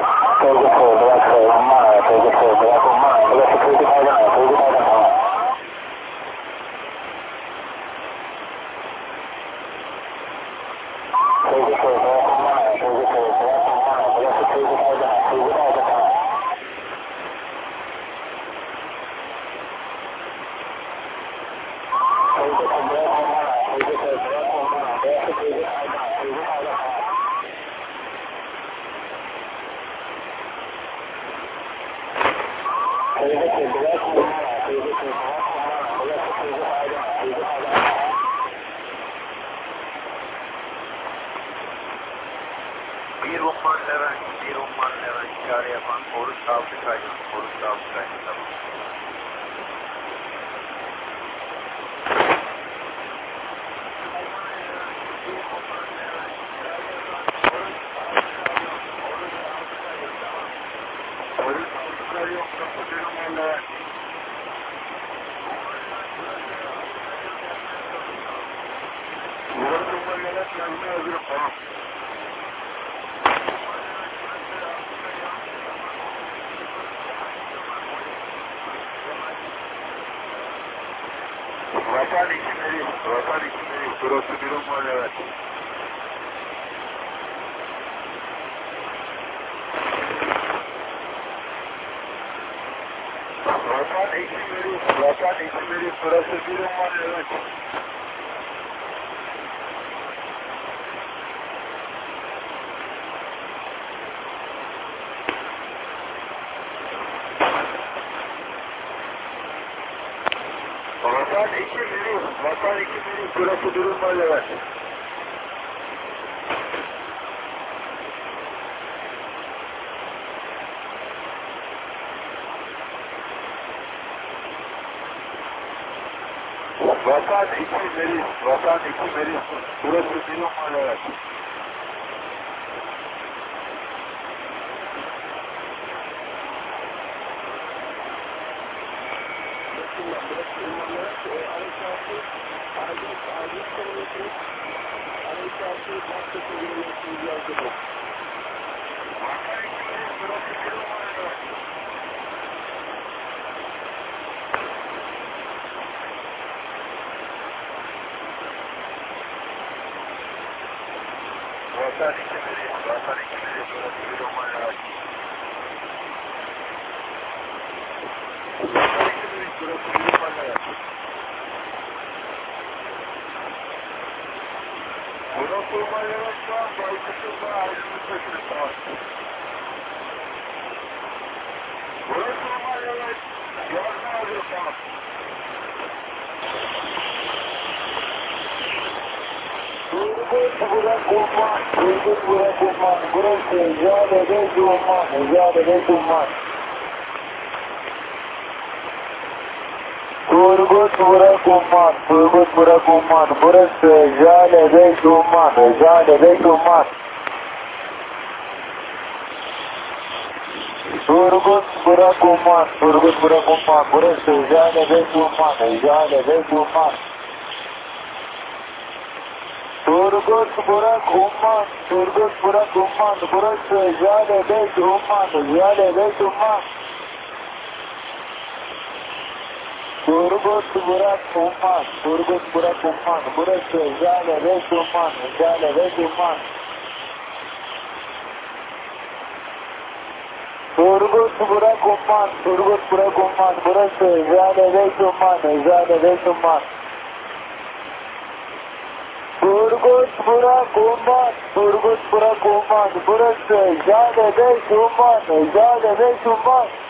Bir umman Levent işare yapan Oruç Avcı kaydı. Tamam. Vatan isimleri, burası bir umman evet. Vatan isimleri, burası bir umman evet. Vatan isimleri, burası bir umman evet. Vatan isimleri, burası bir umman evet. Vatan isimleri, burası bir umman evet. Burası umman evet şu an Baykuş'un ayrılmışsınız tamam. Burası umman evet. Yardım alıyor tamam. Turgut bırak umman. Burası Jale'de umman. Turgut bırak umman. Burası Jale'de umman. Turgut bırak umman. Burası Jale'de umman. Turgut bırak umman. Burası Jale'de umman. Turgut bırak umman. Burası Jale'de umman. Turgut bırak umman. Burası Jale'de umman. Turgut bırak umman. Burası Jale'de umman.